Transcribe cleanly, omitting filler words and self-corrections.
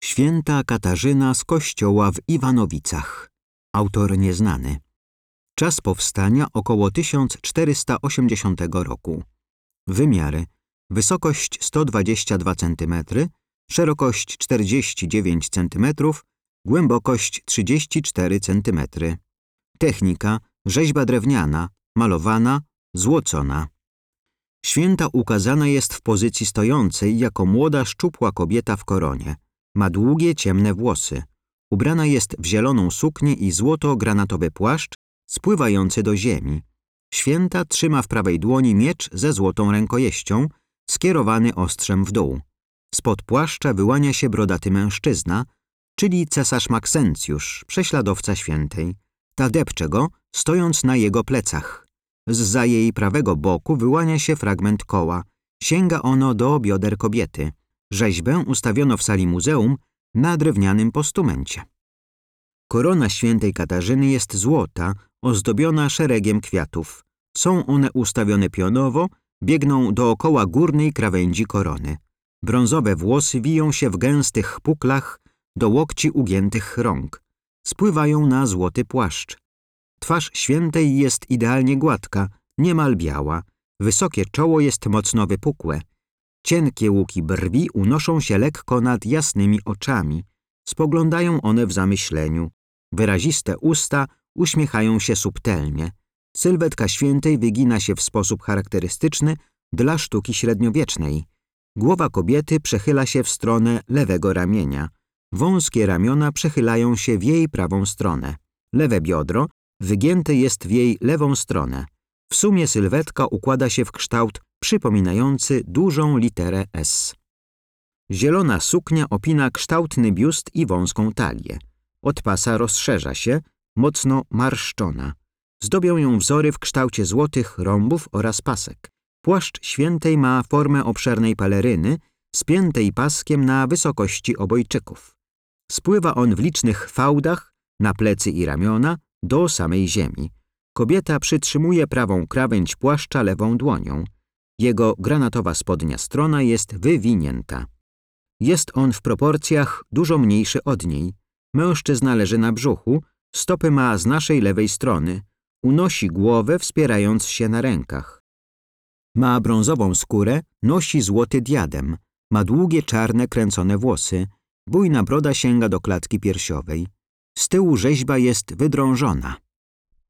Święta Katarzyna z kościoła w Iwanowicach. Autor nieznany. Czas powstania około 1480 roku. Wymiary: wysokość 122 cm, szerokość 49 cm, głębokość 34 cm. Technika: rzeźba drewniana, malowana, złocona. Święta ukazana jest w pozycji stojącej jako młoda, szczupła kobieta w koronie. Ma długie, ciemne włosy. Ubrana jest w zieloną suknię i złoto-granatowy płaszcz spływający do ziemi. Święta trzyma w prawej dłoni miecz ze złotą rękojeścią, skierowany ostrzem w dół. Spod płaszcza wyłania się brodaty mężczyzna, czyli cesarz Maksencjusz, prześladowca świętej. Ta depcze go, stojąc na jego plecach. Zza jej prawego boku wyłania się fragment koła. Sięga ono do bioder kobiety. Rzeźbę ustawiono w sali muzeum na drewnianym postumencie. Korona świętej Katarzyny jest złota, ozdobiona szeregiem kwiatów. Są one ustawione pionowo, biegną dookoła górnej krawędzi korony. Brązowe włosy wiją się w gęstych puklach do łokci ugiętych rąk. Spływają na złoty płaszcz. Twarz świętej jest idealnie gładka, niemal biała. Wysokie czoło jest mocno wypukłe. Cienkie łuki brwi unoszą się lekko nad jasnymi oczami. Spoglądają one w zamyśleniu. Wyraziste usta uśmiechają się subtelnie. Sylwetka świętej wygina się w sposób charakterystyczny dla sztuki średniowiecznej. Głowa kobiety przechyla się w stronę lewego ramienia. Wąskie ramiona przechylają się w jej prawą stronę. Lewe biodro wygięte jest w jej lewą stronę. W sumie sylwetka układa się w kształt przypominający dużą literę S. Zielona suknia opina kształtny biust i wąską talię. Od pasa rozszerza się, mocno marszczona. Zdobią ją wzory w kształcie złotych rąbów oraz pasek. Płaszcz świętej ma formę obszernej peleryny, spiętej paskiem na wysokości obojczyków. Spływa on w licznych fałdach na plecy i ramiona do samej ziemi. Kobieta przytrzymuje prawą krawędź płaszcza lewą dłonią. Jego granatowa spodnia strona jest wywinięta. Jest on w proporcjach dużo mniejszy od niej. Mężczyzna leży na brzuchu, stopy ma z naszej lewej strony. Unosi głowę, wspierając się na rękach. Ma brązową skórę, nosi złoty diadem. Ma długie, czarne, kręcone włosy. Bujna broda sięga do klatki piersiowej. Z tyłu rzeźba jest wydrążona.